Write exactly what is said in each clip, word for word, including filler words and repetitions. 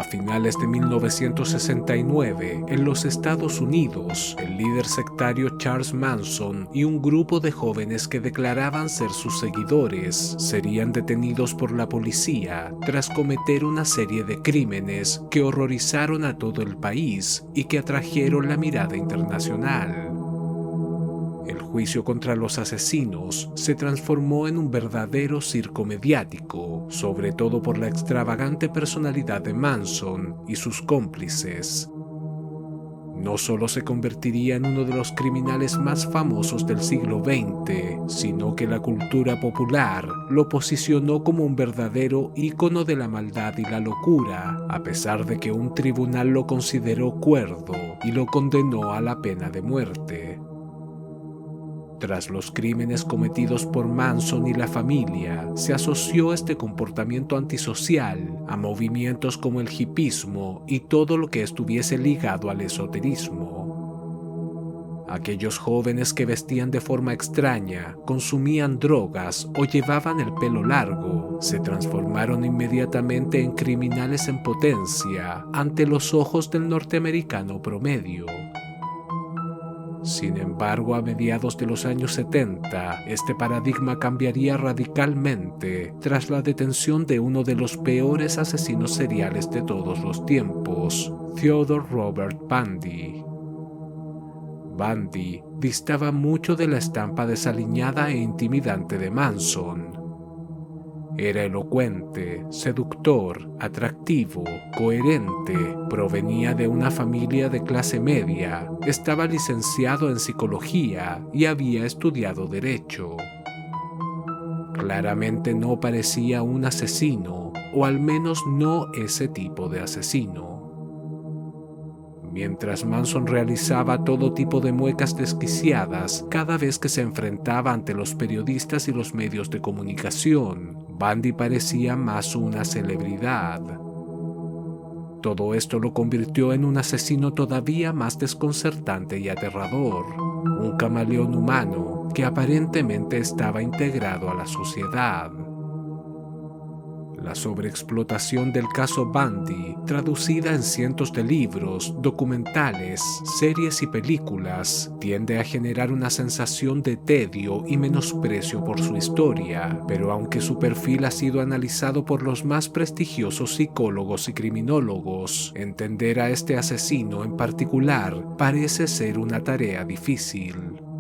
finales de mil novecientos sesenta y nueve, en los Estados Unidos, el líder sectario Charles Manson y un grupo de jóvenes que declaraban ser sus seguidores serían detenidos por la policía tras cometer una serie de crímenes que horrorizaron a todo el país y que atrajeron la mirada internacional. El juicio contra los asesinos se transformó en un verdadero circo mediático, sobre todo por la extravagante personalidad de Manson y sus cómplices. No solo se convertiría en uno de los criminales más famosos del siglo veinte, sino que la cultura popular lo posicionó como un verdadero ícono de la maldad y la locura, a pesar de que un tribunal lo consideró cuerdo y lo condenó a la pena de muerte. Tras los crímenes cometidos por Manson y la familia, se asoció este comportamiento antisocial a movimientos como el hipismo y todo lo que estuviese ligado al esoterismo. Aquellos jóvenes que vestían de forma extraña, consumían drogas o llevaban el pelo largo, se transformaron inmediatamente en criminales en potencia ante los ojos del norteamericano promedio. Sin embargo, a mediados de los años setenta, este paradigma cambiaría radicalmente tras la detención de uno de los peores asesinos seriales de todos los tiempos, Theodore Robert Bundy. Bundy distaba mucho de la estampa desaliñada e intimidante de Manson. Era elocuente, seductor, atractivo, coherente, provenía de una familia de clase media, estaba licenciado en psicología y había estudiado derecho. Claramente no parecía un asesino, o al menos no ese tipo de asesino. Mientras Manson realizaba todo tipo de muecas desquiciadas cada vez que se enfrentaba ante los periodistas y los medios de comunicación, Bundy parecía más una celebridad. Todo esto lo convirtió en un asesino todavía más desconcertante y aterrador, un camaleón humano que aparentemente estaba integrado a la sociedad. La sobreexplotación del caso Bundy, traducida en cientos de libros, documentales, series y películas, tiende a generar una sensación de tedio y menosprecio por su historia, pero aunque su perfil ha sido analizado por los más prestigiosos psicólogos y criminólogos, entender a este asesino en particular parece ser una tarea difícil.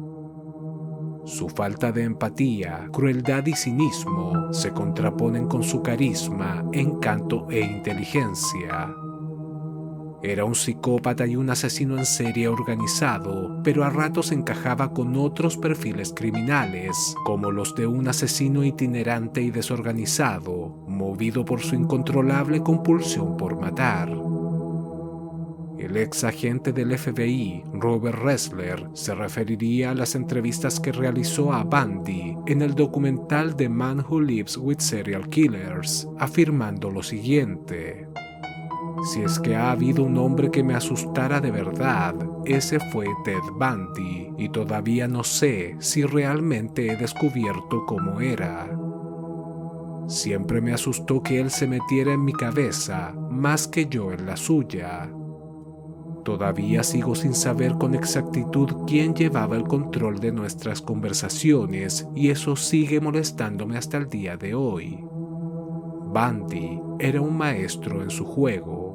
Su falta de empatía, crueldad y cinismo se contraponen con su carisma, encanto e inteligencia. Era un psicópata y un asesino en serie organizado, pero a ratos encajaba con otros perfiles criminales, como los de un asesino itinerante y desorganizado, movido por su incontrolable compulsión por matar. El ex agente del F B I, Robert Ressler, se referiría a las entrevistas que realizó a Bundy en el documental The Man Who Lives with Serial Killers, afirmando lo siguiente: si es que ha habido un hombre que me asustara de verdad, ese fue Ted Bundy, y todavía no sé si realmente he descubierto cómo era. Siempre me asustó que él se metiera en mi cabeza, más que yo en la suya. Todavía sigo sin saber con exactitud quién llevaba el control de nuestras conversaciones y eso sigue molestándome hasta el día de hoy. Bundy era un maestro en su juego.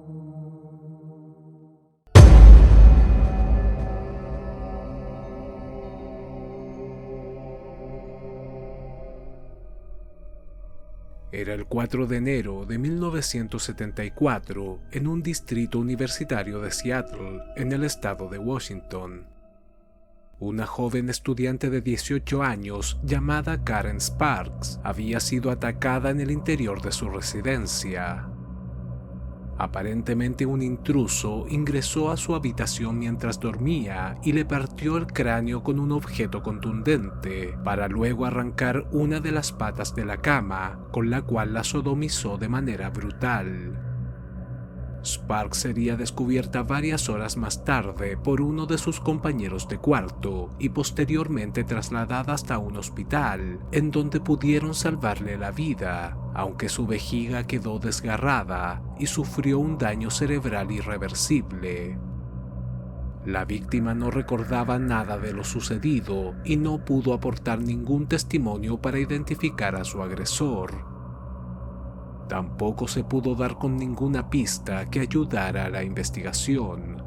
Era el cuatro de enero de mil novecientos setenta y cuatro en un distrito universitario de Seattle, en el estado de Washington. Una joven estudiante de dieciocho años llamada Karen Sparks había sido atacada en el interior de su residencia. Aparentemente un intruso ingresó a su habitación mientras dormía y le partió el cráneo con un objeto contundente, para luego arrancar una de las patas de la cama, con la cual la sodomizó de manera brutal. Sparks sería descubierta varias horas más tarde por uno de sus compañeros de cuarto y posteriormente trasladada hasta un hospital, en donde pudieron salvarle la vida, aunque su vejiga quedó desgarrada y sufrió un daño cerebral irreversible. La víctima no recordaba nada de lo sucedido y no pudo aportar ningún testimonio para identificar a su agresor. Tampoco se pudo dar con ninguna pista que ayudara a la investigación.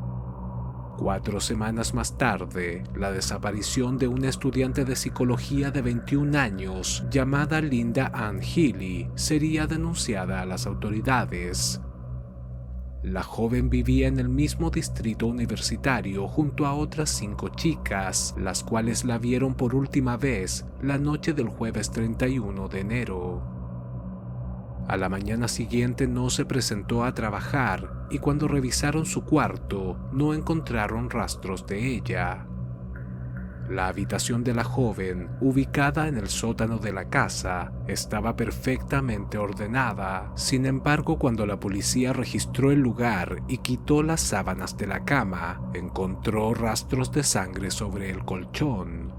Cuatro semanas más tarde, la desaparición de una estudiante de psicología de veintiún años llamada Linda Ann Healy sería denunciada a las autoridades. La joven vivía en el mismo distrito universitario junto a otras cinco chicas, las cuales la vieron por última vez la noche del jueves treinta y uno de enero. A la mañana siguiente no se presentó a trabajar y cuando revisaron su cuarto no encontraron rastros de ella. La habitación de la joven, ubicada en el sótano de la casa, estaba perfectamente ordenada. Sin embargo, cuando la policía registró el lugar y quitó las sábanas de la cama, encontró rastros de sangre sobre el colchón.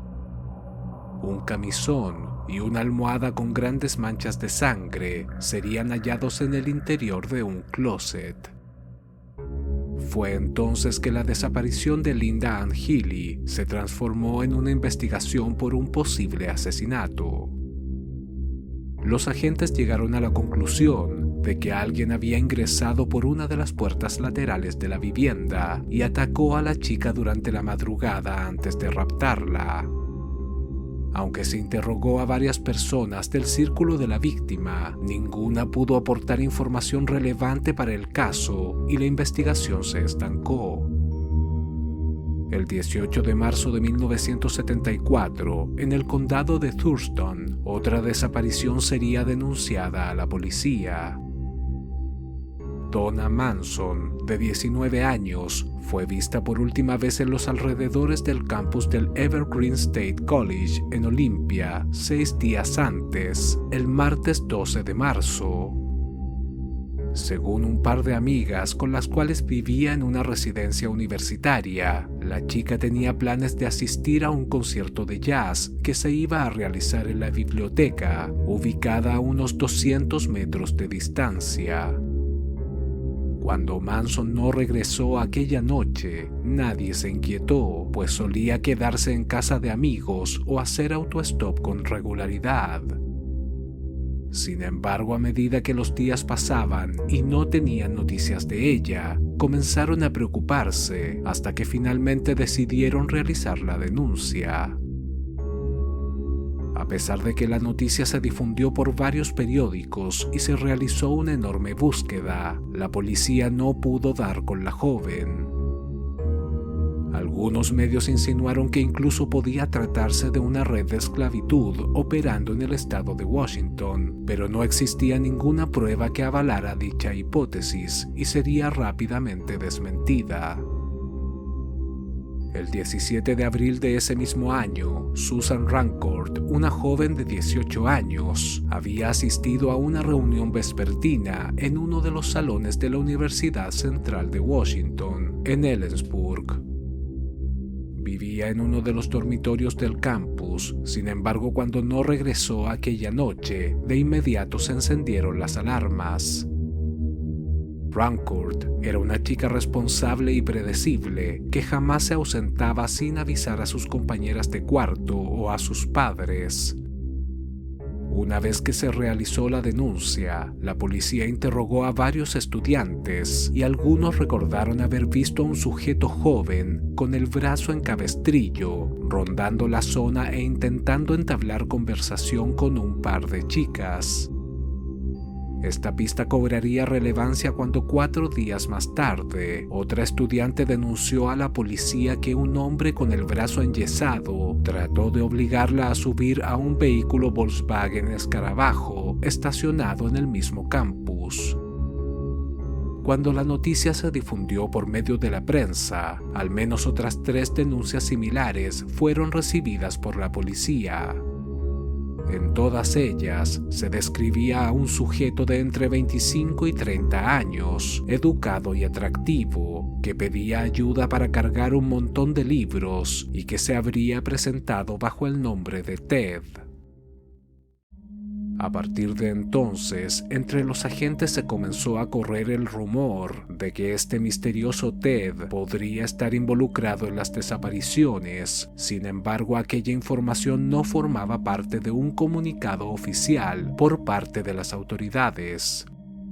Un camisón y una almohada con grandes manchas de sangre serían hallados en el interior de un closet. Fue entonces que la desaparición de Linda Ann Healy se transformó en una investigación por un posible asesinato. Los agentes llegaron a la conclusión de que alguien había ingresado por una de las puertas laterales de la vivienda y atacó a la chica durante la madrugada antes de raptarla. Aunque se interrogó a varias personas del círculo de la víctima, ninguna pudo aportar información relevante para el caso y la investigación se estancó. El dieciocho de marzo de mil novecientos setenta y cuatro, en el condado de Thurston, otra desaparición sería denunciada a la policía. Donna Manson, de diecinueve años, fue vista por última vez en los alrededores del campus del Evergreen State College en Olympia seis días antes, el martes doce de marzo. Según un par de amigas con las cuales vivía en una residencia universitaria, la chica tenía planes de asistir a un concierto de jazz que se iba a realizar en la biblioteca, ubicada a unos doscientos metros de distancia. Cuando Manson no regresó aquella noche, nadie se inquietó, pues solía quedarse en casa de amigos o hacer autostop con regularidad. Sin embargo, a medida que los días pasaban y no tenían noticias de ella, comenzaron a preocuparse hasta que finalmente decidieron realizar la denuncia. A pesar de que la noticia se difundió por varios periódicos y se realizó una enorme búsqueda, la policía no pudo dar con la joven. Algunos medios insinuaron que incluso podía tratarse de una red de esclavitud operando en el estado de Washington, pero no existía ninguna prueba que avalara dicha hipótesis y sería rápidamente desmentida. El diecisiete de abril de ese mismo año, Susan Rancourt, una joven de dieciocho años, había asistido a una reunión vespertina en uno de los salones de la Universidad Central de Washington, en Ellensburg. Vivía en uno de los dormitorios del campus, sin embargo, cuando no regresó aquella noche, de inmediato se encendieron las alarmas. Rancourt era una chica responsable y predecible que jamás se ausentaba sin avisar a sus compañeras de cuarto o a sus padres. Una vez que se realizó la denuncia, la policía interrogó a varios estudiantes y algunos recordaron haber visto a un sujeto joven con el brazo en cabestrillo, rondando la zona e intentando entablar conversación con un par de chicas. Esta pista cobraría relevancia cuando cuatro días más tarde, otra estudiante denunció a la policía que un hombre con el brazo enyesado trató de obligarla a subir a un vehículo Volkswagen Escarabajo estacionado en el mismo campus. Cuando la noticia se difundió por medio de la prensa, al menos otras tres denuncias similares fueron recibidas por la policía. En todas ellas se describía a un sujeto de entre veinticinco y treinta años, educado y atractivo, que pedía ayuda para cargar un montón de libros y que se habría presentado bajo el nombre de Ted. A partir de entonces, entre los agentes se comenzó a correr el rumor de que este misterioso Ted podría estar involucrado en las desapariciones. Sin embargo, aquella información no formaba parte de un comunicado oficial por parte de las autoridades.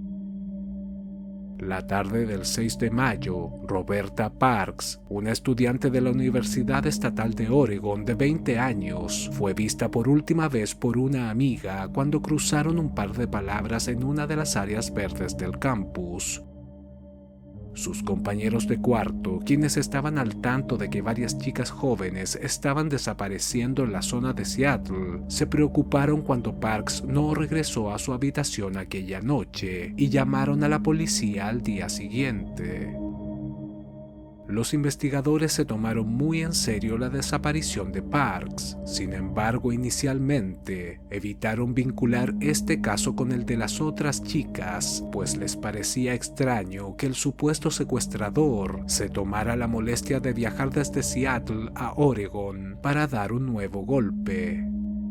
La tarde del seis de mayo, Roberta Parks, una estudiante de la Universidad Estatal de Oregon de veinte años, fue vista por última vez por una amiga cuando cruzaron un par de palabras en una de las áreas verdes del campus. Sus compañeros de cuarto, quienes estaban al tanto de que varias chicas jóvenes estaban desapareciendo en la zona de Seattle, se preocuparon cuando Parks no regresó a su habitación aquella noche y llamaron a la policía al día siguiente. Los investigadores se tomaron muy en serio la desaparición de Parks. Sin embargo, inicialmente evitaron vincular este caso con el de las otras chicas, pues les parecía extraño que el supuesto secuestrador se tomara la molestia de viajar desde Seattle a Oregon para dar un nuevo golpe.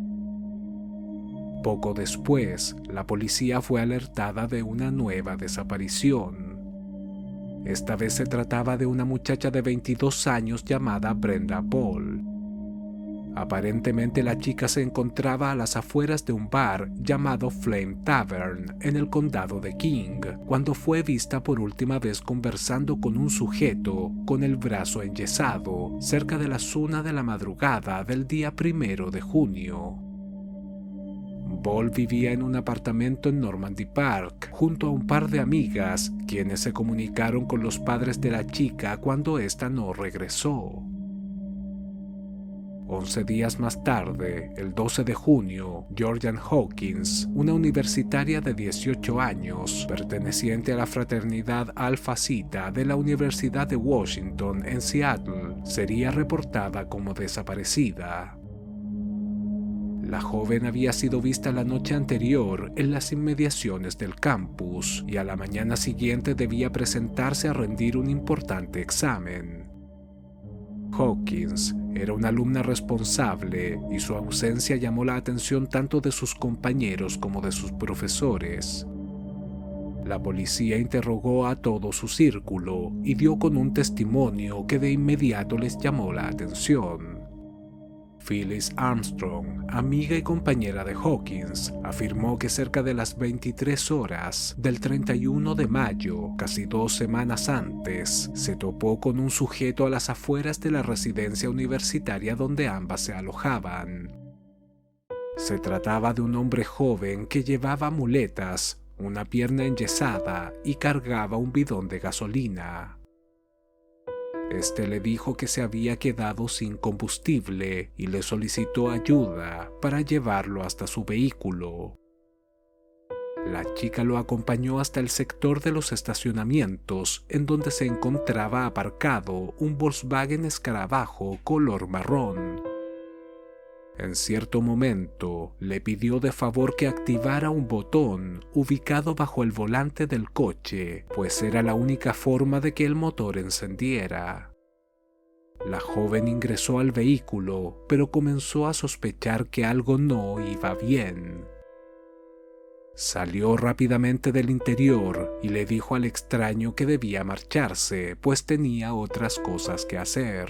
Poco después, la policía fue alertada de una nueva desaparición. Esta vez se trataba de una muchacha de veintidós años llamada Brenda Paul. Aparentemente la chica se encontraba a las afueras de un bar llamado Flame Tavern en el condado de King, cuando fue vista por última vez conversando con un sujeto con el brazo enyesado cerca de las una de la madrugada del día primero de junio. Ball vivía en un apartamento en Normandy Park, junto a un par de amigas, quienes se comunicaron con los padres de la chica cuando ésta no regresó. Once días más tarde, el doce de junio, Georgian Hawkins, una universitaria de dieciocho años, perteneciente a la fraternidad Alpha Zeta de la Universidad de Washington en Seattle, sería reportada como desaparecida. La joven había sido vista la noche anterior en las inmediaciones del campus y a la mañana siguiente debía presentarse a rendir un importante examen. Hawkins era una alumna responsable y su ausencia llamó la atención tanto de sus compañeros como de sus profesores. La policía interrogó a todo su círculo y dio con un testimonio que de inmediato les llamó la atención. Phyllis Armstrong, amiga y compañera de Hawkins, afirmó que cerca de las veintitrés horas del treinta y uno de mayo, casi dos semanas antes, se topó con un sujeto a las afueras de la residencia universitaria donde ambas se alojaban. Se trataba de un hombre joven que llevaba muletas, una pierna enyesada y cargaba un bidón de gasolina. Este le dijo que se había quedado sin combustible y le solicitó ayuda para llevarlo hasta su vehículo. La chica lo acompañó hasta el sector de los estacionamientos, en donde se encontraba aparcado un Volkswagen Escarabajo color marrón. En cierto momento, le pidió de favor que activara un botón ubicado bajo el volante del coche, pues era la única forma de que el motor encendiera. La joven ingresó al vehículo, pero comenzó a sospechar que algo no iba bien. Salió rápidamente del interior y le dijo al extraño que debía marcharse, pues tenía otras cosas que hacer.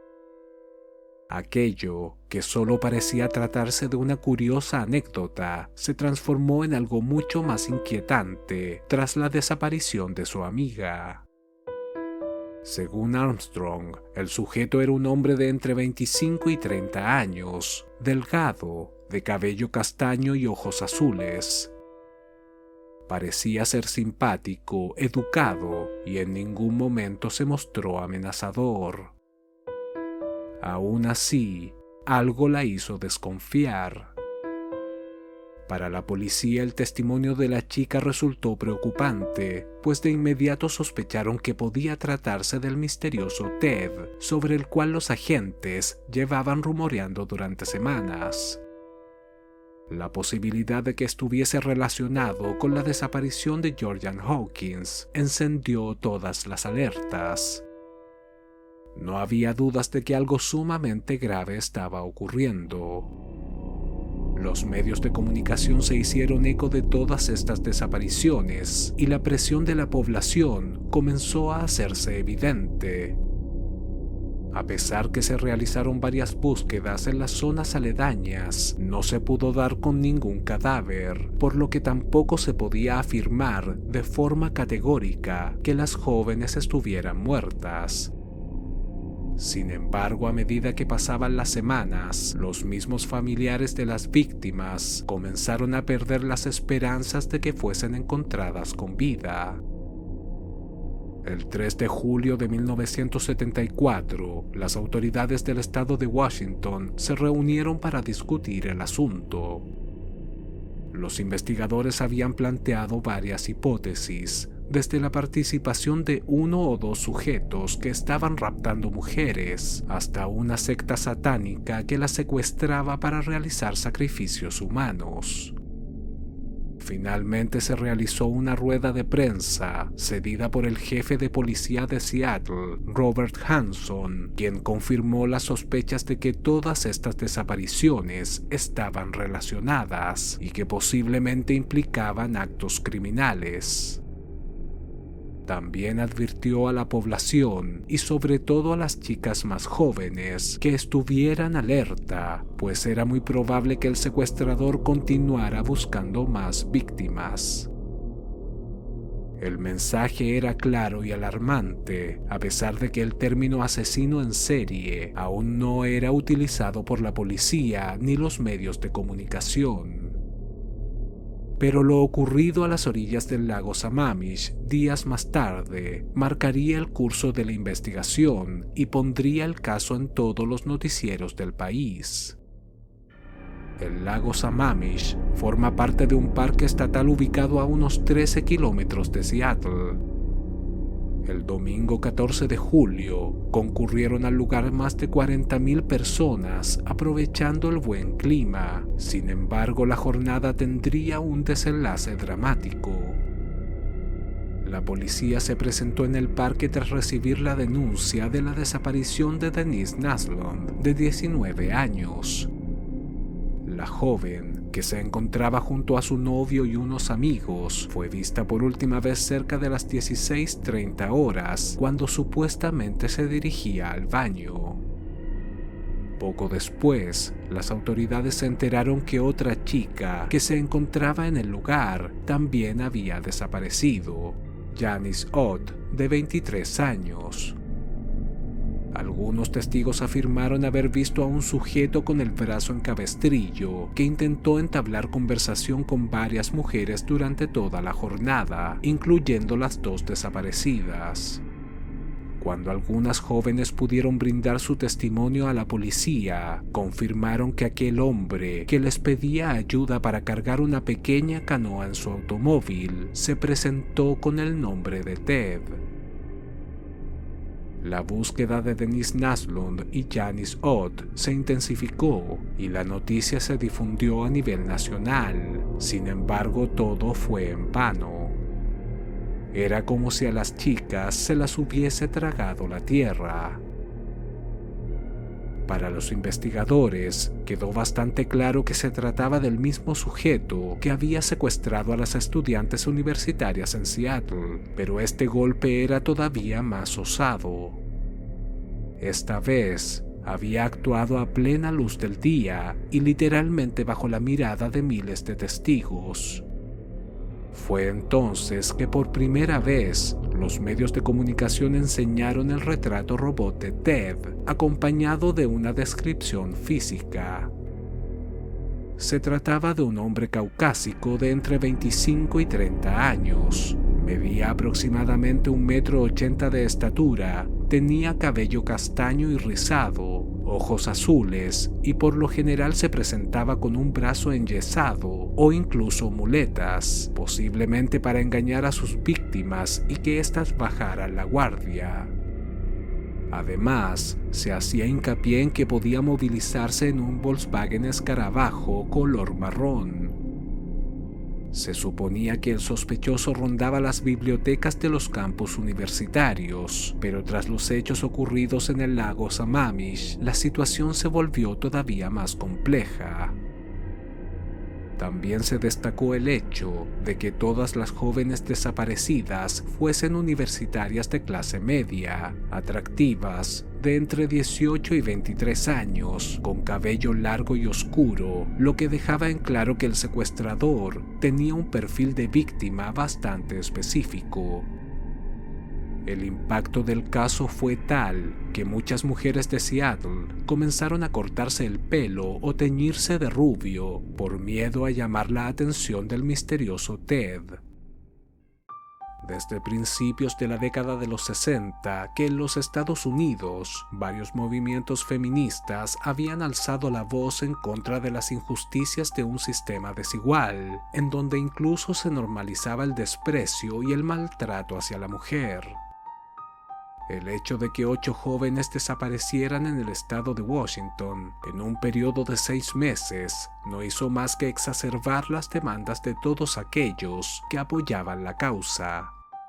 Aquello, que solo parecía tratarse de una curiosa anécdota, se transformó en algo mucho más inquietante tras la desaparición de su amiga. Según Armstrong, el sujeto era un hombre de entre veinticinco y treinta años, delgado, de cabello castaño y ojos azules. Parecía ser simpático, educado y en ningún momento se mostró amenazador. Aún así, algo la hizo desconfiar. Para la policía, el testimonio de la chica resultó preocupante, pues de inmediato sospecharon que podía tratarse del misterioso Ted, sobre el cual los agentes llevaban rumoreando durante semanas. La posibilidad de que estuviese relacionado con la desaparición de Georgian Hawkins encendió todas las alertas. No había dudas de que algo sumamente grave estaba ocurriendo. Los medios de comunicación se hicieron eco de todas estas desapariciones y la presión de la población comenzó a hacerse evidente. A pesar que se realizaron varias búsquedas en las zonas aledañas, no se pudo dar con ningún cadáver, por lo que tampoco se podía afirmar de forma categórica que las jóvenes estuvieran muertas. Sin embargo, a medida que pasaban las semanas, los mismos familiares de las víctimas comenzaron a perder las esperanzas de que fuesen encontradas con vida. El tres de julio de mil novecientos setenta y cuatro, las autoridades del estado de Washington se reunieron para discutir el asunto. Los investigadores habían planteado varias hipótesis, desde la participación de uno o dos sujetos que estaban raptando mujeres, hasta una secta satánica que las secuestraba para realizar sacrificios humanos. Finalmente se realizó una rueda de prensa, cedida por el jefe de policía de Seattle, Robert Hanson, quien confirmó las sospechas de que todas estas desapariciones estaban relacionadas y que posiblemente implicaban actos criminales. También advirtió a la población, y sobre todo a las chicas más jóvenes, que estuvieran alerta, pues era muy probable que el secuestrador continuara buscando más víctimas. El mensaje era claro y alarmante, a pesar de que el término asesino en serie aún no era utilizado por la policía ni los medios de comunicación. Pero lo ocurrido a las orillas del lago Sammamish días más tarde marcaría el curso de la investigación y pondría el caso en todos los noticieros del país. El lago Sammamish forma parte de un parque estatal ubicado a unos trece kilómetros de Seattle. El domingo catorce de julio concurrieron al lugar más de cuarenta mil personas aprovechando el buen clima. Sin embargo, la jornada tendría un desenlace dramático. La policía se presentó en el parque tras recibir la denuncia de la desaparición de Denise Naslund, de diecinueve años. La joven, que se encontraba junto a su novio y unos amigos, fue vista por última vez cerca de las dieciséis treinta horas, cuando supuestamente se dirigía al baño. Poco después, las autoridades se enteraron que otra chica que se encontraba en el lugar también había desaparecido, Janice Ott, de veintitrés años. Algunos testigos afirmaron haber visto a un sujeto con el brazo en cabestrillo que intentó entablar conversación con varias mujeres durante toda la jornada, incluyendo las dos desaparecidas. Cuando algunas jóvenes pudieron brindar su testimonio a la policía, confirmaron que aquel hombre que les pedía ayuda para cargar una pequeña canoa en su automóvil se presentó con el nombre de Ted. La búsqueda de Denise Naslund y Janice Ott se intensificó y la noticia se difundió a nivel nacional. Sin embargo, todo fue en vano. Era como si a las chicas se las hubiese tragado la tierra. Para los investigadores, quedó bastante claro que se trataba del mismo sujeto que había secuestrado a las estudiantes universitarias en Seattle, pero este golpe era todavía más osado. Esta vez, había actuado a plena luz del día y literalmente bajo la mirada de miles de testigos. Fue entonces que por primera vez los medios de comunicación enseñaron el retrato robot de Ted, acompañado de una descripción física. Se trataba de un hombre caucásico de entre veinticinco y treinta años. Medía aproximadamente un metro ochenta de estatura, tenía cabello castaño y rizado, ojos azules y por lo general se presentaba con un brazo enyesado o incluso muletas, posiblemente para engañar a sus víctimas y que éstas bajaran la guardia. Además, se hacía hincapié en que podía movilizarse en un Volkswagen Escarabajo color marrón. Se suponía que el sospechoso rondaba las bibliotecas de los campus universitarios, pero tras los hechos ocurridos en el lago Sammamish, la situación se volvió todavía más compleja. También se destacó el hecho de que todas las jóvenes desaparecidas fuesen universitarias de clase media, atractivas, de entre dieciocho y veintitrés años, con cabello largo y oscuro, lo que dejaba en claro que el secuestrador tenía un perfil de víctima bastante específico. El impacto del caso fue tal que muchas mujeres de Seattle comenzaron a cortarse el pelo o teñirse de rubio por miedo a llamar la atención del misterioso Ted. Desde principios de la década de los sesenta, que en los Estados Unidos varios movimientos feministas habían alzado la voz en contra de las injusticias de un sistema desigual, en donde incluso se normalizaba el desprecio y el maltrato hacia la mujer. El hecho de que ocho jóvenes desaparecieran en el estado de Washington en un periodo de seis meses no hizo más que exacerbar las demandas de todos aquellos que apoyaban la causa.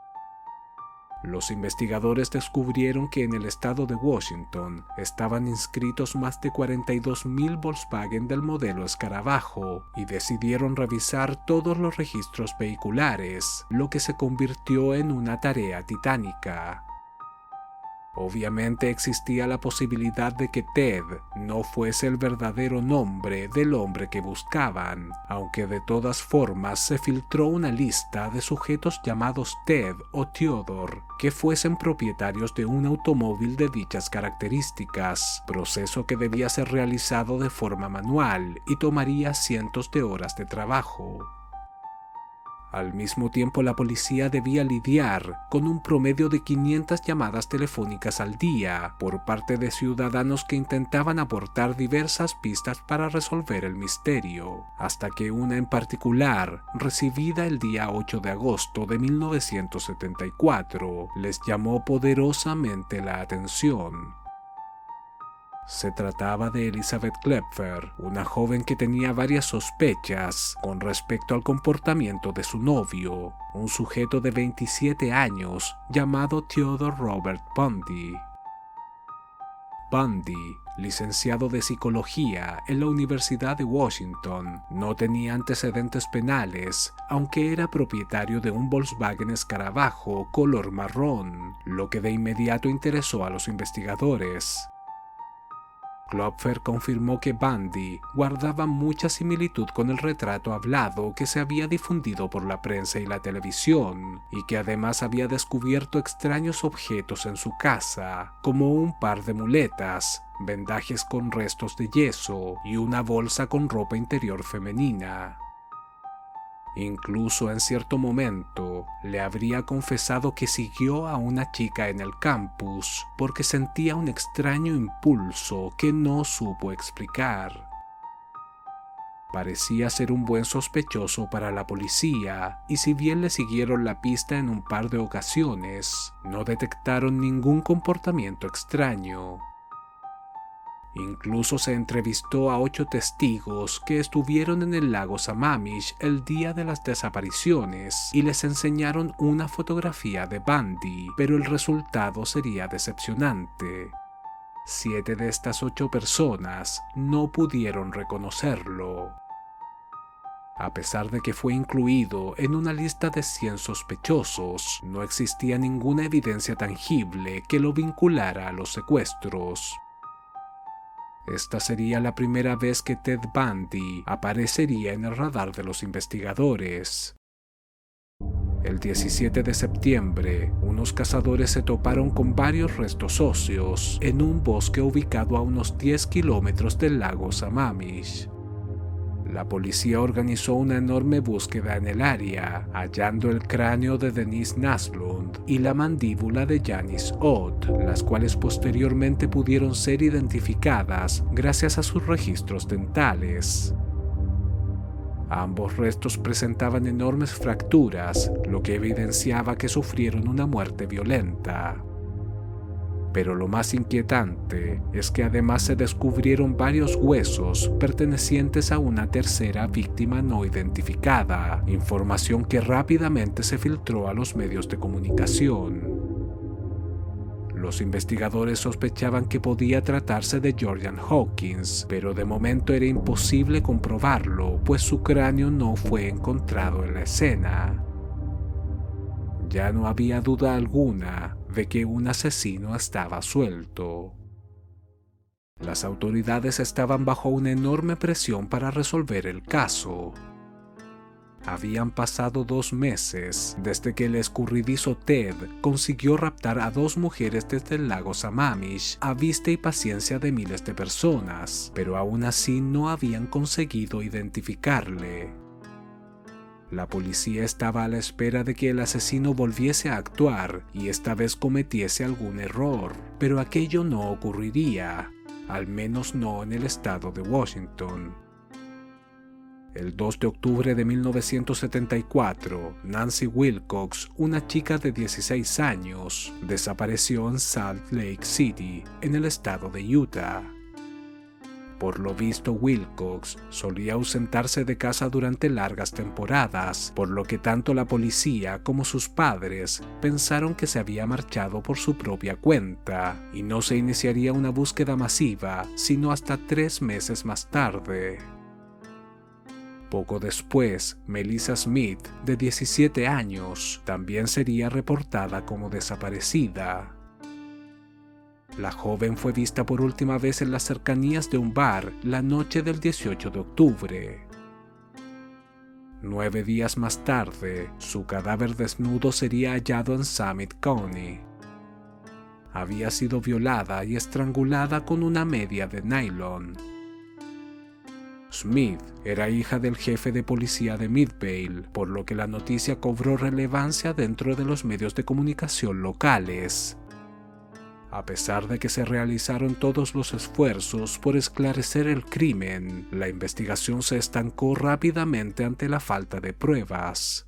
Los investigadores descubrieron que en el estado de Washington estaban inscritos más de cuarenta y dos mil Volkswagen del modelo Escarabajo y decidieron revisar todos los registros vehiculares, lo que se convirtió en una tarea titánica. Obviamente existía la posibilidad de que Ted no fuese el verdadero nombre del hombre que buscaban, aunque de todas formas se filtró una lista de sujetos llamados Ted o Theodore que fuesen propietarios de un automóvil de dichas características, proceso que debía ser realizado de forma manual y tomaría cientos de horas de trabajo. Al mismo tiempo, la policía debía lidiar con un promedio de quinientas llamadas telefónicas al día por parte de ciudadanos que intentaban aportar diversas pistas para resolver el misterio, hasta que una en particular, recibida el día ocho de agosto de mil novecientos setenta y cuatro, les llamó poderosamente la atención. Se trataba de Elizabeth Klepfer, una joven que tenía varias sospechas con respecto al comportamiento de su novio, un sujeto de veintisiete años llamado Theodore Robert Bundy. Bundy, licenciado de psicología en la Universidad de Washington, no tenía antecedentes penales, aunque era propietario de un Volkswagen Escarabajo color marrón, lo que de inmediato interesó a los investigadores. Klopfer confirmó que Bundy guardaba mucha similitud con el retrato hablado que se había difundido por la prensa y la televisión, y que además había descubierto extraños objetos en su casa, como un par de muletas, vendajes con restos de yeso y una bolsa con ropa interior femenina. Incluso en cierto momento le habría confesado que siguió a una chica en el campus porque sentía un extraño impulso que no supo explicar. Parecía ser un buen sospechoso para la policía, y si bien le siguieron la pista en un par de ocasiones, no detectaron ningún comportamiento extraño. Incluso se entrevistó a ocho testigos que estuvieron en el lago Sammamish el día de las desapariciones y les enseñaron una fotografía de Bundy, pero el resultado sería decepcionante. Siete de estas ocho personas no pudieron reconocerlo. A pesar de que fue incluido en una lista de cien sospechosos, no existía ninguna evidencia tangible que lo vinculara a los secuestros. Esta sería la primera vez que Ted Bundy aparecería en el radar de los investigadores. El diecisiete de septiembre, unos cazadores se toparon con varios restos óseos en un bosque ubicado a unos diez kilómetros del lago Sammamish. La policía organizó una enorme búsqueda en el área, hallando el cráneo de Denise Naslund y la mandíbula de Janice Ott, las cuales posteriormente pudieron ser identificadas gracias a sus registros dentales. Ambos restos presentaban enormes fracturas, lo que evidenciaba que sufrieron una muerte violenta. Pero lo más inquietante es que además se descubrieron varios huesos pertenecientes a una tercera víctima no identificada, información que rápidamente se filtró a los medios de comunicación. Los investigadores sospechaban que podía tratarse de Georgian Hawkins, pero de momento era imposible comprobarlo, pues su cráneo no fue encontrado en la escena. Ya no había duda alguna de que un asesino estaba suelto. Las autoridades estaban bajo una enorme presión para resolver el caso. Habían pasado dos meses desde que el escurridizo Ted consiguió raptar a dos mujeres desde el lago Sammamish a vista y paciencia de miles de personas, pero aún así no habían conseguido identificarle. La policía estaba a la espera de que el asesino volviese a actuar y esta vez cometiese algún error, pero aquello no ocurriría, al menos no en el estado de Washington. El dos de octubre de mil novecientos setenta y cuatro, Nancy Wilcox, una chica de dieciséis años, desapareció en Salt Lake City, en el estado de Utah. Por lo visto, Wilcox solía ausentarse de casa durante largas temporadas, por lo que tanto la policía como sus padres pensaron que se había marchado por su propia cuenta, y no se iniciaría una búsqueda masiva sino hasta tres meses más tarde. Poco después, Melissa Smith, de diecisiete años, también sería reportada como desaparecida. La joven fue vista por última vez en las cercanías de un bar la noche del dieciocho de octubre. Nueve días más tarde, su cadáver desnudo sería hallado en Summit County. Había sido violada y estrangulada con una media de nylon. Smith era hija del jefe de policía de Midvale, por lo que la noticia cobró relevancia dentro de los medios de comunicación locales. A pesar de que se realizaron todos los esfuerzos por esclarecer el crimen, la investigación se estancó rápidamente ante la falta de pruebas.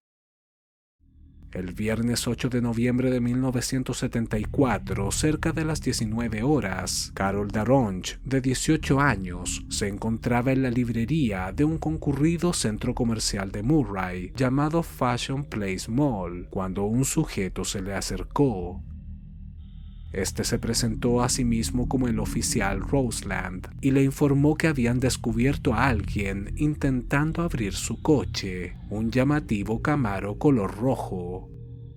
El viernes ocho de noviembre de mil novecientos setenta y cuatro, cerca de las diecinueve horas, Carol Daronch, de dieciocho años, se encontraba en la librería de un concurrido centro comercial de Murray llamado Fashion Place Mall, cuando un sujeto se le acercó. Este se presentó a sí mismo como el oficial Roseland y le informó que habían descubierto a alguien intentando abrir su coche, un llamativo Camaro color rojo.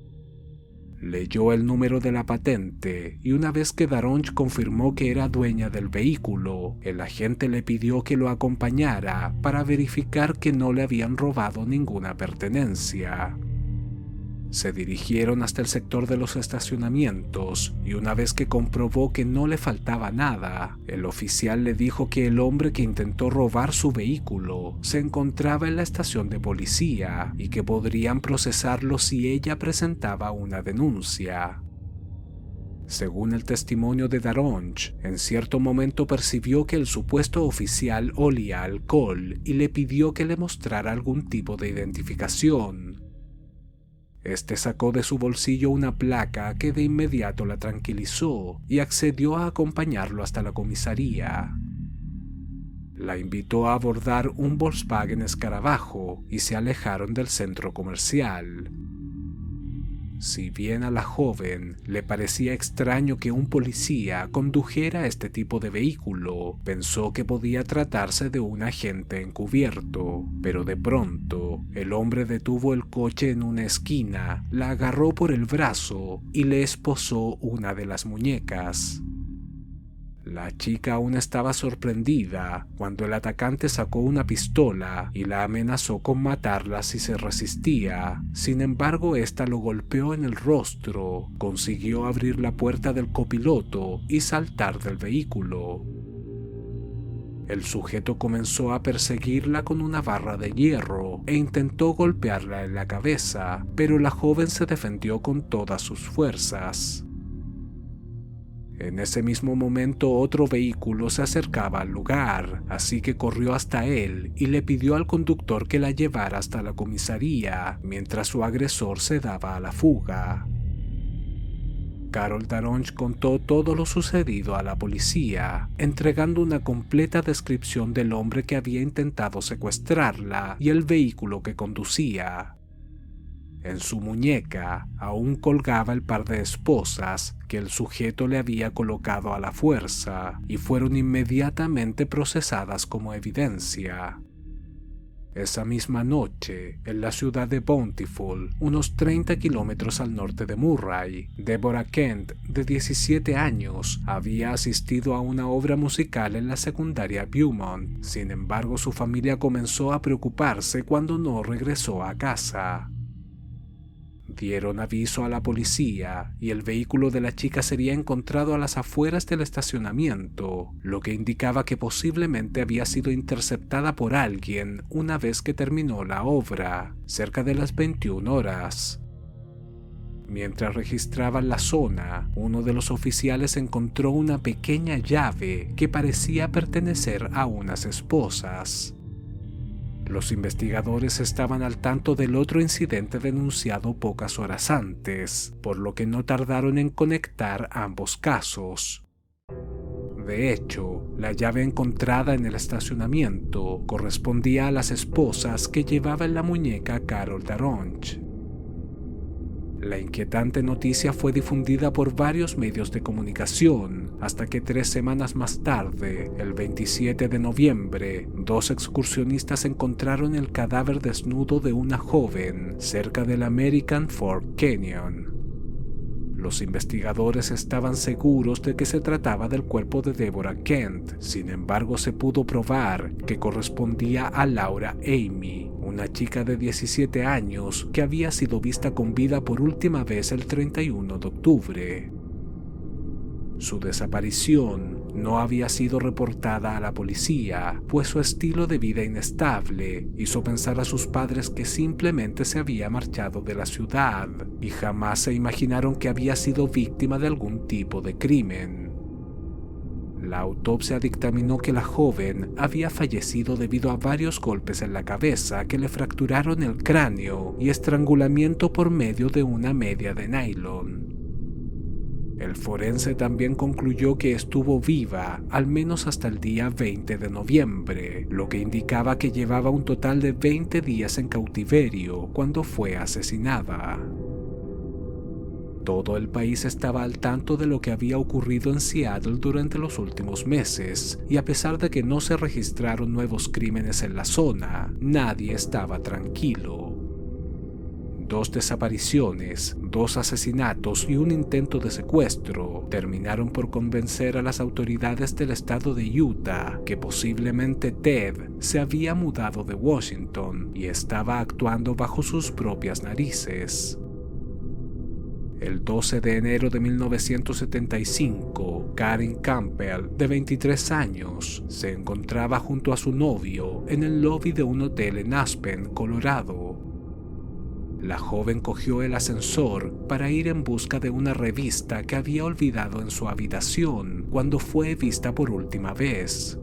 Leyó el número de la patente y una vez que Daronch confirmó que era dueña del vehículo, el agente le pidió que lo acompañara para verificar que no le habían robado ninguna pertenencia. Se dirigieron hasta el sector de los estacionamientos y una vez que comprobó que no le faltaba nada, el oficial le dijo que el hombre que intentó robar su vehículo se encontraba en la estación de policía y que podrían procesarlo si ella presentaba una denuncia. Según el testimonio de Daronch, en cierto momento percibió que el supuesto oficial olía alcohol y le pidió que le mostrara algún tipo de identificación. Este sacó de su bolsillo una placa que de inmediato la tranquilizó y accedió a acompañarlo hasta la comisaría. La invitó a abordar un Volkswagen Escarabajo y se alejaron del centro comercial. Si bien a la joven le parecía extraño que un policía condujera este tipo de vehículo, pensó que podía tratarse de un agente encubierto, pero de pronto el hombre detuvo el coche en una esquina, la agarró por el brazo y le esposó una de las muñecas. La chica aún estaba sorprendida cuando el atacante sacó una pistola y la amenazó con matarla si se resistía. Sin embargo, esta lo golpeó en el rostro, consiguió abrir la puerta del copiloto y saltar del vehículo. El sujeto comenzó a perseguirla con una barra de hierro e intentó golpearla en la cabeza, pero la joven se defendió con todas sus fuerzas. En ese mismo momento otro vehículo se acercaba al lugar, así que corrió hasta él y le pidió al conductor que la llevara hasta la comisaría, mientras su agresor se daba a la fuga. Carol Daronch contó todo lo sucedido a la policía, entregando una completa descripción del hombre que había intentado secuestrarla y el vehículo que conducía. En su muñeca aún colgaba el par de esposas que el sujeto le había colocado a la fuerza y fueron inmediatamente procesadas como evidencia. Esa misma noche, en la ciudad de Bountiful, unos treinta kilómetros al norte de Murray, Deborah Kent, de diecisiete años, había asistido a una obra musical en la secundaria Beaumont. Sin embargo, su familia comenzó a preocuparse cuando no regresó a casa. Dieron aviso a la policía y el vehículo de la chica sería encontrado a las afueras del estacionamiento, lo que indicaba que posiblemente había sido interceptada por alguien una vez que terminó la obra, cerca de las veintiuna horas. Mientras registraban la zona, uno de los oficiales encontró una pequeña llave que parecía pertenecer a unas esposas. Los investigadores estaban al tanto del otro incidente denunciado pocas horas antes, por lo que no tardaron en conectar ambos casos. De hecho, la llave encontrada en el estacionamiento correspondía a las esposas que llevaba en la muñeca Carol Daronch. La inquietante noticia fue difundida por varios medios de comunicación, hasta que tres semanas más tarde, el veintisiete de noviembre, dos excursionistas encontraron el cadáver desnudo de una joven cerca del American Fork Canyon. Los investigadores estaban seguros de que se trataba del cuerpo de Deborah Kent, sin embargo se pudo probar que correspondía a Laura Amy, una chica de diecisiete años que había sido vista con vida por última vez el treinta y uno de octubre. Su desaparición no había sido reportada a la policía, pues su estilo de vida inestable hizo pensar a sus padres que simplemente se había marchado de la ciudad y jamás se imaginaron que había sido víctima de algún tipo de crimen. La autopsia dictaminó que la joven había fallecido debido a varios golpes en la cabeza que le fracturaron el cráneo y estrangulamiento por medio de una media de nylon. El forense también concluyó que estuvo viva al menos hasta el día veinte de noviembre, lo que indicaba que llevaba un total de veinte días en cautiverio cuando fue asesinada. Todo el país estaba al tanto de lo que había ocurrido en Seattle durante los últimos meses, y a pesar de que no se registraron nuevos crímenes en la zona, nadie estaba tranquilo. Dos desapariciones, dos asesinatos y un intento de secuestro terminaron por convencer a las autoridades del estado de Utah que posiblemente Ted se había mudado de Washington y estaba actuando bajo sus propias narices. El doce de enero de mil novecientos setenta y cinco, Karen Campbell, de veintitrés años, se encontraba junto a su novio en el lobby de un hotel en Aspen, Colorado. La joven cogió el ascensor para ir en busca de una revista que había olvidado en su habitación cuando fue vista por última vez.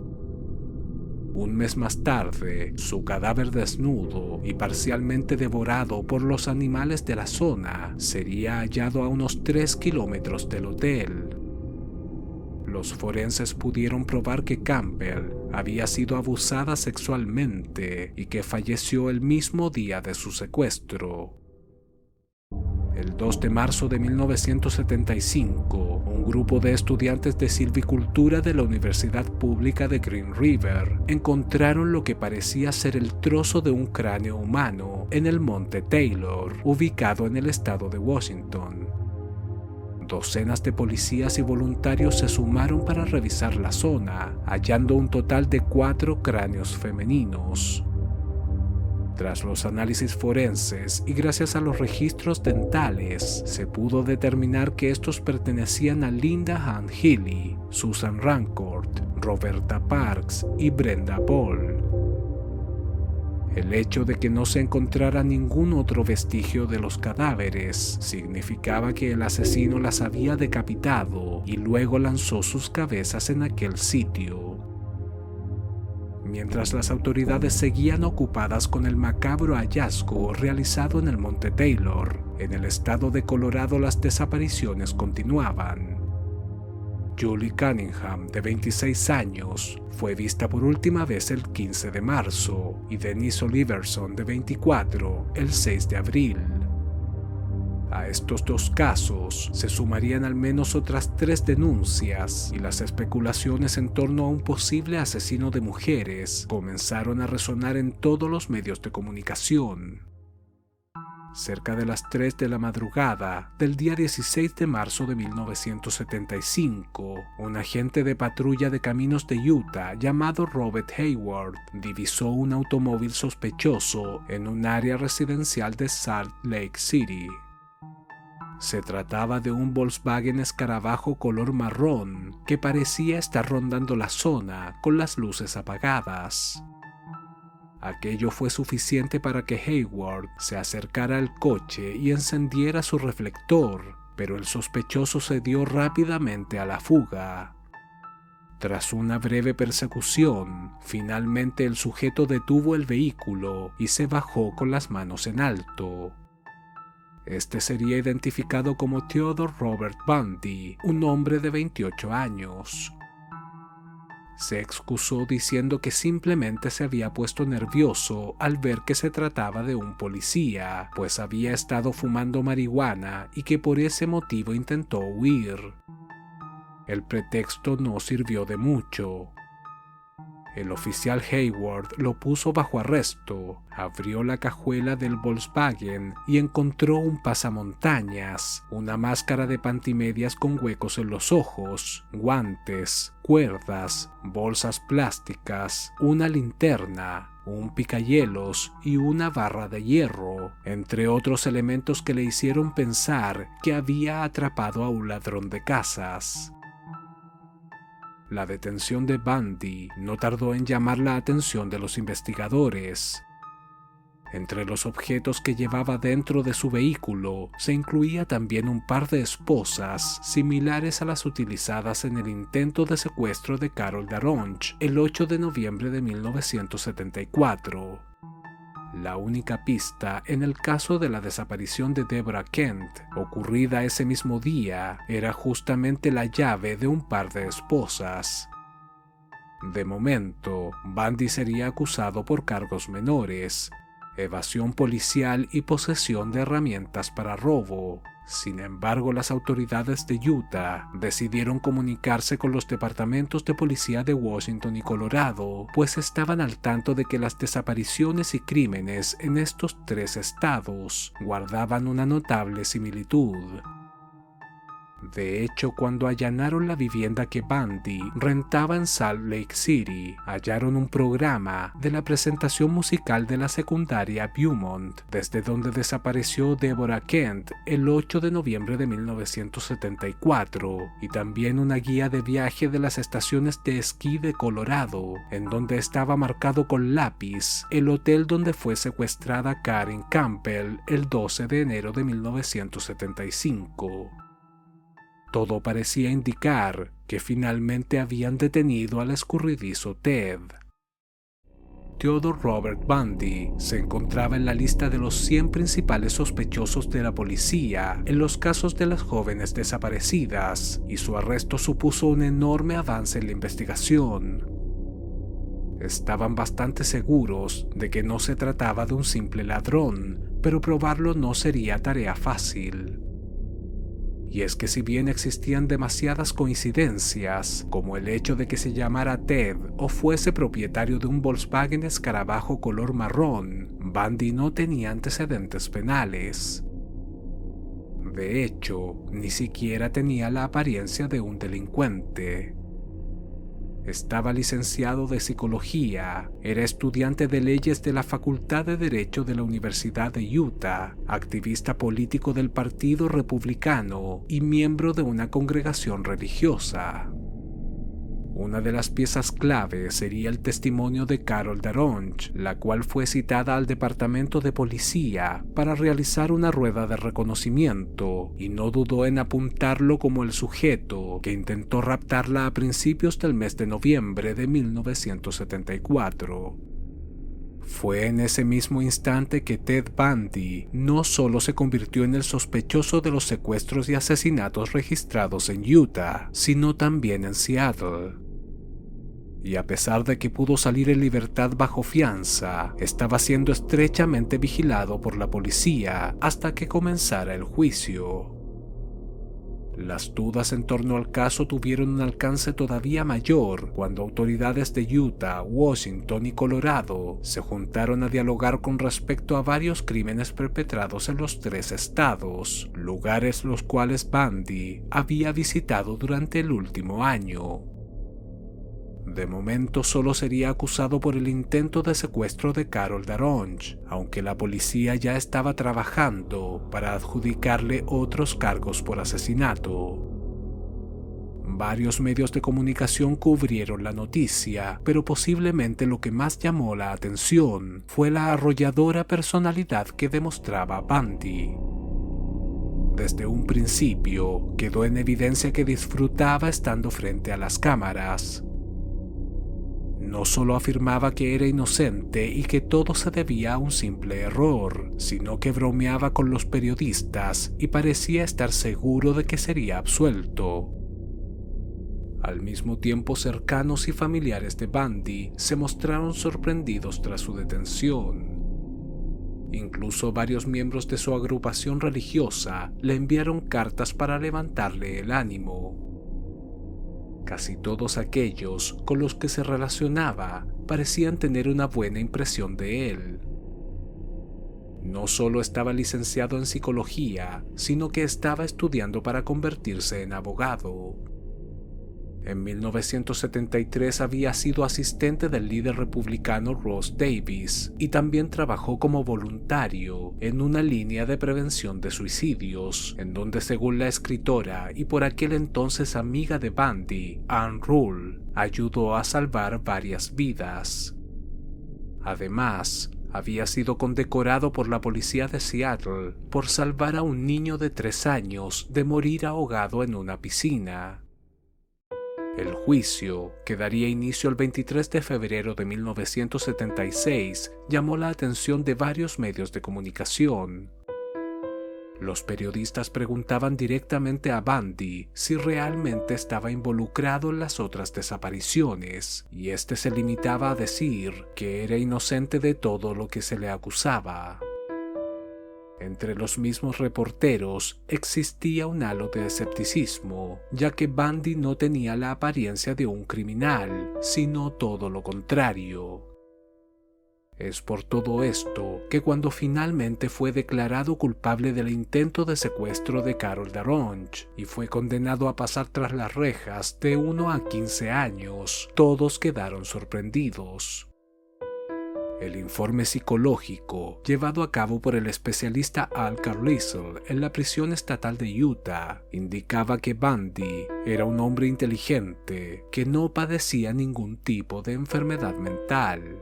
Un mes más tarde, su cadáver desnudo y parcialmente devorado por los animales de la zona sería hallado a unos tres kilómetros del hotel. Los forenses pudieron probar que Campbell había sido abusada sexualmente y que falleció el mismo día de su secuestro. El dos de marzo de mil novecientos setenta y cinco, un grupo de estudiantes de silvicultura de la Universidad Pública de Green River encontraron lo que parecía ser el trozo de un cráneo humano en el Monte Taylor, ubicado en el estado de Washington. Docenas de policías y voluntarios se sumaron para revisar la zona, hallando un total de cuatro cráneos femeninos. Tras los análisis forenses y gracias a los registros dentales, se pudo determinar que estos pertenecían a Linda Ann Healy, Susan Rancourt, Roberta Parks y Brenda Ball. El hecho de que no se encontrara ningún otro vestigio de los cadáveres significaba que el asesino las había decapitado y luego lanzó sus cabezas en aquel sitio. mientras las autoridades seguían ocupadas con el macabro hallazgo realizado en el Monte Taylor. En el estado de Colorado las desapariciones continuaban. Julie Cunningham, de veintiséis años, fue vista por última vez el quince de marzo y Denise Oliverson, de veinticuatro, el seis de abril. A estos dos casos se sumarían al menos otras tres denuncias y las especulaciones en torno a un posible asesino de mujeres comenzaron a resonar en todos los medios de comunicación. Cerca de las tres de la madrugada del día dieciséis de marzo de mil novecientos setenta y cinco, un agente de patrulla de caminos de Utah llamado Robert Hayward divisó un automóvil sospechoso en un área residencial de Salt Lake City. Se trataba de un Volkswagen Escarabajo color marrón que parecía estar rondando la zona con las luces apagadas. Aquello fue suficiente para que Hayward se acercara al coche y encendiera su reflector, pero el sospechoso se dio rápidamente a la fuga. Tras una breve persecución, finalmente el sujeto detuvo el vehículo y se bajó con las manos en alto. Este sería identificado como Theodore Robert Bundy, un hombre de veintiocho años. Se excusó diciendo que simplemente se había puesto nervioso al ver que se trataba de un policía, pues había estado fumando marihuana y que por ese motivo intentó huir. El pretexto no sirvió de mucho. El oficial Hayward lo puso bajo arresto, abrió la cajuela del Volkswagen y encontró un pasamontañas, una máscara de pantimedias con huecos en los ojos, guantes, cuerdas, bolsas plásticas, una linterna, un picahielos y una barra de hierro, entre otros elementos que le hicieron pensar que había atrapado a un ladrón de casas. La detención de Bundy no tardó en llamar la atención de los investigadores. Entre los objetos que llevaba dentro de su vehículo se incluía también un par de esposas similares a las utilizadas en el intento de secuestro de Carol Daronch el ocho de noviembre de mil novecientos setenta y cuatro. La única pista en el caso de la desaparición de Deborah Kent, ocurrida ese mismo día, era justamente la llave de un par de esposas. De momento, Bundy sería acusado por cargos menores, evasión policial y posesión de herramientas para robo. Sin embargo, las autoridades de Utah decidieron comunicarse con los departamentos de policía de Washington y Colorado, pues estaban al tanto de que las desapariciones y crímenes en estos tres estados guardaban una notable similitud. De hecho, cuando allanaron la vivienda que Bundy rentaba en Salt Lake City, hallaron un programa de la presentación musical de la secundaria Beaumont, desde donde desapareció Deborah Kent el ocho de noviembre de mil novecientos setenta y cuatro, y también una guía de viaje de las estaciones de esquí de Colorado, en donde estaba marcado con lápiz el hotel donde fue secuestrada Karen Campbell el doce de enero de mil novecientos setenta y cinco. Todo parecía indicar que finalmente habían detenido al escurridizo Ted. Theodore Robert Bundy se encontraba en la lista de los cien principales sospechosos de la policía en los casos de las jóvenes desaparecidas, y su arresto supuso un enorme avance en la investigación. Estaban bastante seguros de que no se trataba de un simple ladrón, pero probarlo no sería tarea fácil. Y es que si bien existían demasiadas coincidencias, como el hecho de que se llamara Ted o fuese propietario de un Volkswagen Escarabajo color marrón, Bundy no tenía antecedentes penales. De hecho, ni siquiera tenía la apariencia de un delincuente. Estaba licenciado de psicología, era estudiante de leyes de la Facultad de Derecho de la Universidad de Utah, activista político del Partido Republicano y miembro de una congregación religiosa. Una de las piezas clave sería el testimonio de Carol Daronch, la cual fue citada al departamento de policía para realizar una rueda de reconocimiento y no dudó en apuntarlo como el sujeto que intentó raptarla a principios del mes de noviembre de mil novecientos setenta y cuatro. Fue en ese mismo instante que Ted Bundy no solo se convirtió en el sospechoso de los secuestros y asesinatos registrados en Utah, sino también en Seattle. Y a pesar de que pudo salir en libertad bajo fianza, estaba siendo estrechamente vigilado por la policía hasta que comenzara el juicio. Las dudas en torno al caso tuvieron un alcance todavía mayor cuando autoridades de Utah, Washington y Colorado se juntaron a dialogar con respecto a varios crímenes perpetrados en los tres estados, lugares los cuales Bundy había visitado durante el último año. De momento solo sería acusado por el intento de secuestro de Carol Daronch, aunque la policía ya estaba trabajando para adjudicarle otros cargos por asesinato. Varios medios de comunicación cubrieron la noticia, pero posiblemente lo que más llamó la atención fue la arrolladora personalidad que demostraba Bundy. Desde un principio quedó en evidencia que disfrutaba estando frente a las cámaras. No solo afirmaba que era inocente y que todo se debía a un simple error, sino que bromeaba con los periodistas y parecía estar seguro de que sería absuelto. Al mismo tiempo, cercanos y familiares de Bundy se mostraron sorprendidos tras su detención. Incluso varios miembros de su agrupación religiosa le enviaron cartas para levantarle el ánimo. Casi todos aquellos con los que se relacionaba parecían tener una buena impresión de él. No solo estaba licenciado en psicología, sino que estaba estudiando para convertirse en abogado. En mil novecientos setenta y tres había sido asistente del líder republicano Ross Davis y también trabajó como voluntario en una línea de prevención de suicidios, en donde, según la escritora y por aquel entonces amiga de Bundy, Ann Rule, ayudó a salvar varias vidas. Además, había sido condecorado por la policía de Seattle por salvar a un niño de tres años de morir ahogado en una piscina. El juicio, que daría inicio el veintitrés de febrero de mil novecientos setenta y seis, llamó la atención de varios medios de comunicación. Los periodistas preguntaban directamente a Bundy si realmente estaba involucrado en las otras desapariciones, y este se limitaba a decir que era inocente de todo lo que se le acusaba. Entre los mismos reporteros existía un halo de escepticismo, ya que Bundy no tenía la apariencia de un criminal, sino todo lo contrario. Es por todo esto que cuando finalmente fue declarado culpable del intento de secuestro de Carol Daronch y fue condenado a pasar tras las rejas de uno a quince años, todos quedaron sorprendidos. El informe psicológico, llevado a cabo por el especialista Al Carlisle en la prisión estatal de Utah, indicaba que Bundy era un hombre inteligente que no padecía ningún tipo de enfermedad mental.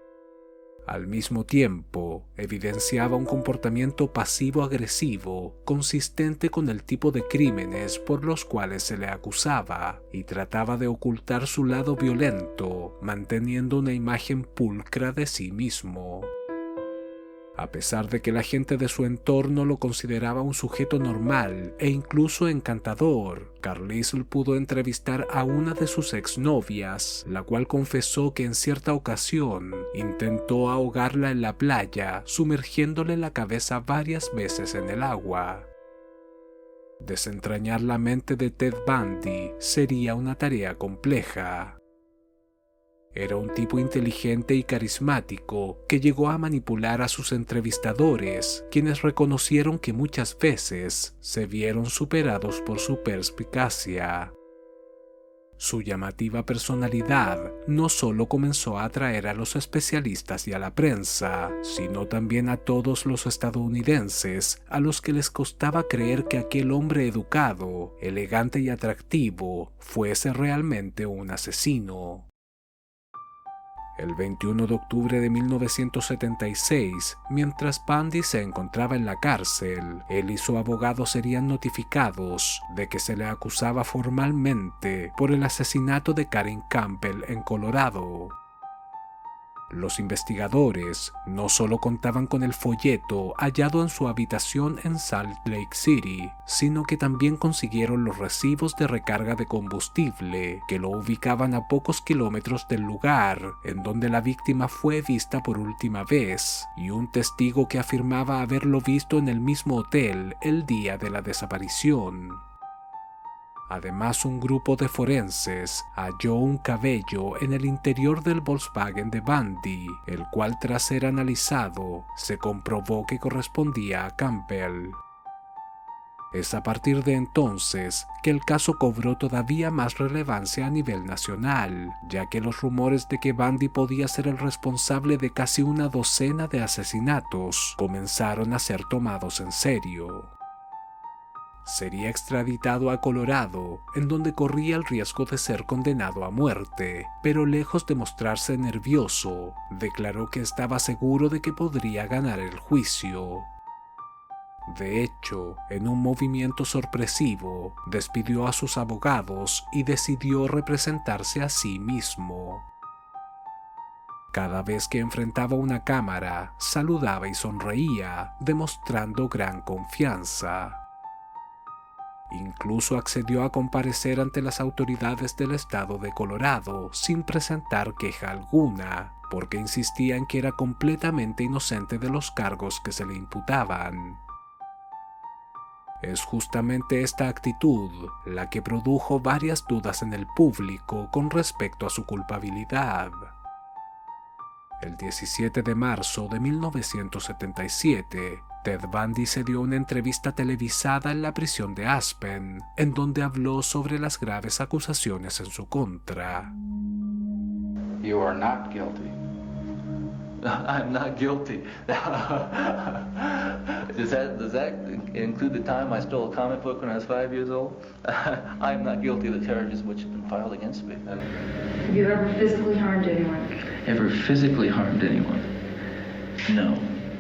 Al mismo tiempo, evidenciaba un comportamiento pasivo-agresivo consistente con el tipo de crímenes por los cuales se le acusaba y trataba de ocultar su lado violento, manteniendo una imagen pulcra de sí mismo. A pesar de que la gente de su entorno lo consideraba un sujeto normal e incluso encantador, Carlisle pudo entrevistar a una de sus exnovias, la cual confesó que en cierta ocasión intentó ahogarla en la playa, sumergiéndole la cabeza varias veces en el agua. Desentrañar la mente de Ted Bundy sería una tarea compleja. Era un tipo inteligente y carismático que llegó a manipular a sus entrevistadores, quienes reconocieron que muchas veces se vieron superados por su perspicacia. Su llamativa personalidad no solo comenzó a atraer a los especialistas y a la prensa, sino también a todos los estadounidenses, a los que les costaba creer que aquel hombre educado, elegante y atractivo fuese realmente un asesino. El veintiuno de octubre de mil novecientos setenta y seis, mientras Bundy se encontraba en la cárcel, él y su abogado serían notificados de que se le acusaba formalmente por el asesinato de Karen Campbell en Colorado. Los investigadores no solo contaban con el folleto hallado en su habitación en Salt Lake City, sino que también consiguieron los recibos de recarga de combustible que lo ubicaban a pocos kilómetros del lugar en donde la víctima fue vista por última vez, y un testigo que afirmaba haberlo visto en el mismo hotel el día de la desaparición. Además, un grupo de forenses halló un cabello en el interior del Volkswagen de Bundy, el cual, tras ser analizado, se comprobó que correspondía a Campbell. Es a partir de entonces que el caso cobró todavía más relevancia a nivel nacional, ya que los rumores de que Bundy podía ser el responsable de casi una docena de asesinatos comenzaron a ser tomados en serio. Sería extraditado a Colorado, en donde corría el riesgo de ser condenado a muerte, pero lejos de mostrarse nervioso, declaró que estaba seguro de que podría ganar el juicio. De hecho, en un movimiento sorpresivo, despidió a sus abogados y decidió representarse a sí mismo. Cada vez que enfrentaba una cámara, saludaba y sonreía, demostrando gran confianza. Incluso accedió a comparecer ante las autoridades del estado de Colorado sin presentar queja alguna, porque insistía en que era completamente inocente de los cargos que se le imputaban. Es justamente esta actitud la que produjo varias dudas en el público con respecto a su culpabilidad. El diecisiete de marzo de mil novecientos setenta y siete, Ted Bundy se dio una entrevista televisada en la prisión de Aspen, en donde habló sobre las graves acusaciones en su contra. You are not guilty. I'm not guilty. does that does that include the time I stole a comic book when I was five years old? I'm not guilty of the charges which have been filed against me. Have you ever physically harmed anyone? Ever physically harmed anyone? No.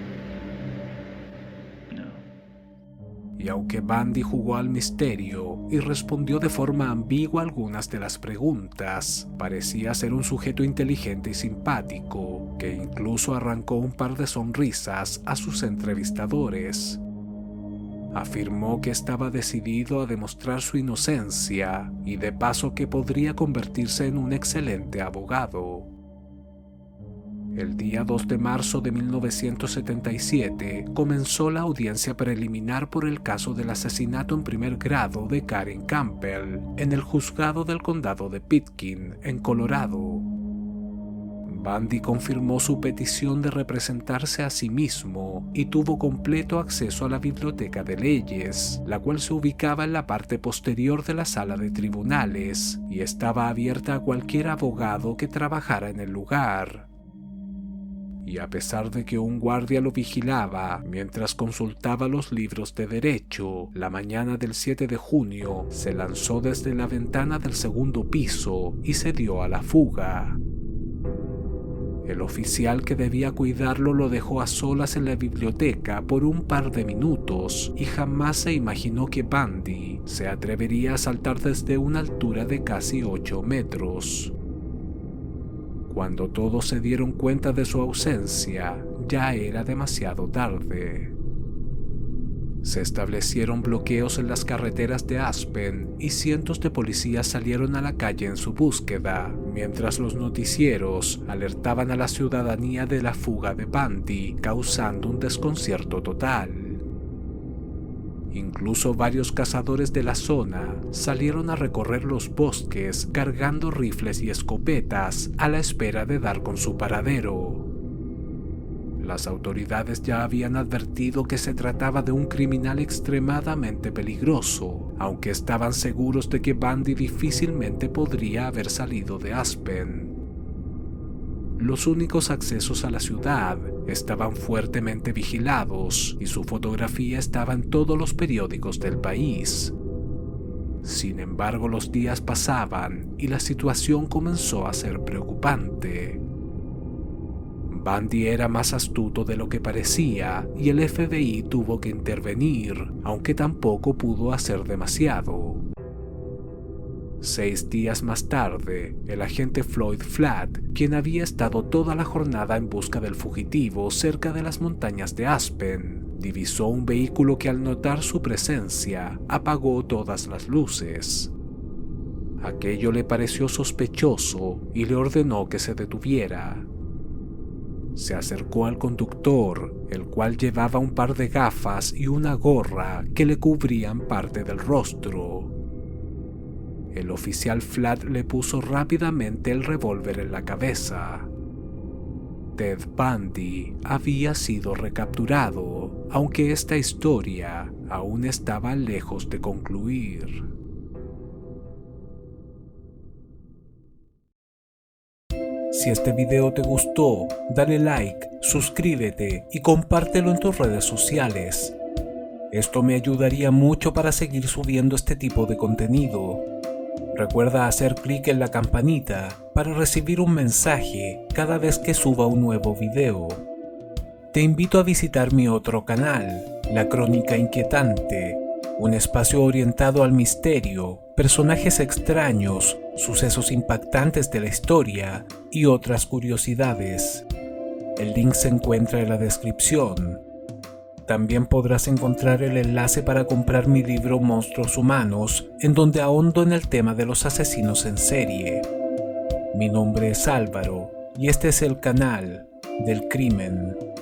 Y aunque Bundy jugó al misterio y respondió de forma ambigua algunas de las preguntas, parecía ser un sujeto inteligente y simpático, que incluso arrancó un par de sonrisas a sus entrevistadores. Afirmó que estaba decidido a demostrar su inocencia y de paso que podría convertirse en un excelente abogado. El día dos de marzo de mil novecientos setenta y siete comenzó la audiencia preliminar por el caso del asesinato en primer grado de Karen Campbell en el juzgado del condado de Pitkin, en Colorado. Bundy confirmó su petición de representarse a sí mismo y tuvo completo acceso a la biblioteca de leyes, la cual se ubicaba en la parte posterior de la sala de tribunales y estaba abierta a cualquier abogado que trabajara en el lugar. Y a pesar de que un guardia lo vigilaba mientras consultaba los libros de derecho, la mañana del siete de junio se lanzó desde la ventana del segundo piso y se dio a la fuga. El oficial que debía cuidarlo lo dejó a solas en la biblioteca por un par de minutos y jamás se imaginó que Bundy se atrevería a saltar desde una altura de casi ocho metros. Cuando todos se dieron cuenta de su ausencia, ya era demasiado tarde. Se establecieron bloqueos en las carreteras de Aspen y cientos de policías salieron a la calle en su búsqueda, mientras los noticieros alertaban a la ciudadanía de la fuga de Bundy, causando un desconcierto total. Incluso varios cazadores de la zona salieron a recorrer los bosques cargando rifles y escopetas a la espera de dar con su paradero. Las autoridades ya habían advertido que se trataba de un criminal extremadamente peligroso, aunque estaban seguros de que Bundy difícilmente podría haber salido de Aspen. Los únicos accesos a la ciudad estaban fuertemente vigilados y su fotografía estaba en todos los periódicos del país. Sin embargo, los días pasaban y la situación comenzó a ser preocupante. Bundy era más astuto de lo que parecía y el F B I tuvo que intervenir, aunque tampoco pudo hacer demasiado. Seis días más tarde, el agente Floyd Flatt, quien había estado toda la jornada en busca del fugitivo cerca de las montañas de Aspen, divisó un vehículo que al notar su presencia apagó todas las luces. Aquello le pareció sospechoso y le ordenó que se detuviera. Se acercó al conductor, el cual llevaba un par de gafas y una gorra que le cubrían parte del rostro. El oficial Flatt le puso rápidamente el revólver en la cabeza. Ted Bundy había sido recapturado, aunque esta historia aún estaba lejos de concluir. Si este video te gustó, dale like, suscríbete y compártelo en tus redes sociales. Esto me ayudaría mucho para seguir subiendo este tipo de contenido. Recuerda hacer clic en la campanita para recibir un mensaje cada vez que suba un nuevo video. Te invito a visitar mi otro canal, La Crónica Inquietante, un espacio orientado al misterio, personajes extraños, sucesos impactantes de la historia y otras curiosidades. El link se encuentra en la descripción. También podrás encontrar el enlace para comprar mi libro Monstruos Humanos, en donde ahondo en el tema de los asesinos en serie. Mi nombre es Álvaro y este es el canal del crimen.